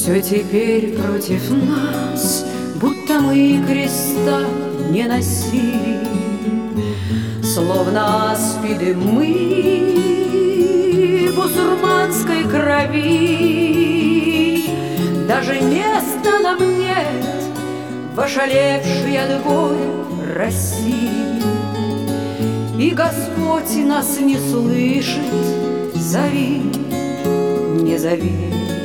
Все теперь против нас, будто мы креста не носили, словно аспиды мы бусурманской крови. Даже места нам нет в ошалевшей от горя России, и Господь нас не слышит, зови, не зови.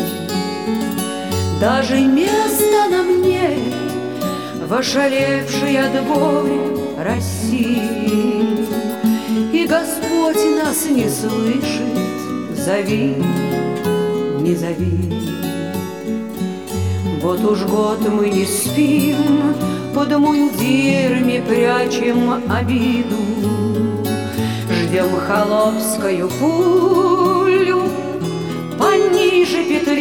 Даже места нам нет в ошалевшей от горя России, и Господь нас не слышит, зови, не зови. Вот уж год мы не спим, под мундирами прячем обиду, ждем холопскую пулю пониже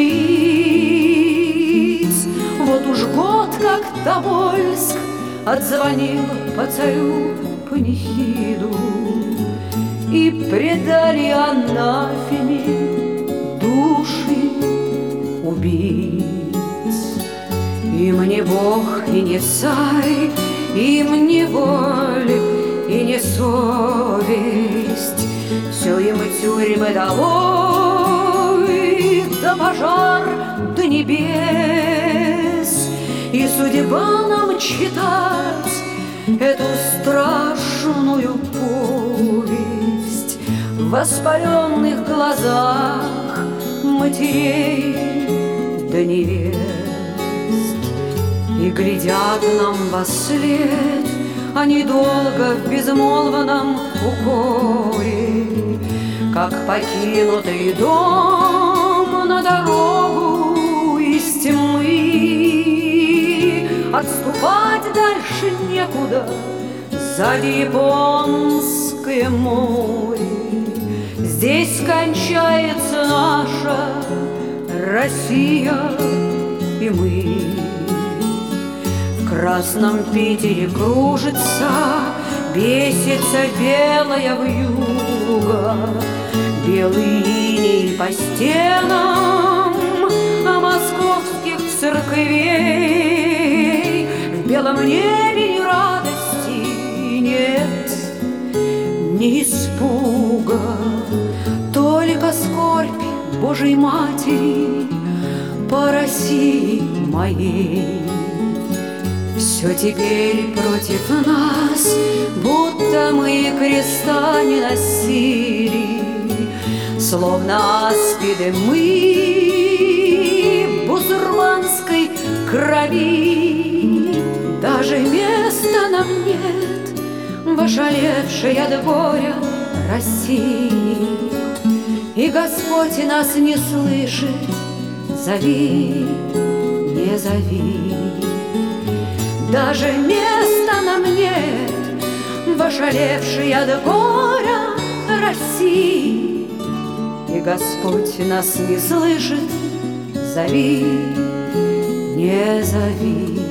петлиц. Вот уж год, как Тобольск отзвонил по царю панихиду, и предали анафеме души убийц. Им не Бог и не царь, им не воля и не совесть, все им тюрьмы долой, да пожар до небес. И судьба нам читать эту страшную повесть в воспаленных глазах матерей да невест. И глядят нам вослед они долго в безмолвном укоре, как покинутый дом на дорогу из тьмы. Отступать дальше некуда, сзади Японское море. Здесь кончается наша Россия и мы. В красном Питере кружится, бесится белая вьюга, белый иней по стенам московских церквей. В белом небе ни радости нет, ни испуга, только скорбь Божьей Матери по России моей. Все теперь против нас, будто мы креста не носили, словно аспиды мы бусурманской крови. Даже места нам нет в ошалевшей от горя России, и Господь нас не слышит, зови, не зови. Даже места нам нет в ошалевшей от горя России, и Господь нас не слышит, зови, не зови.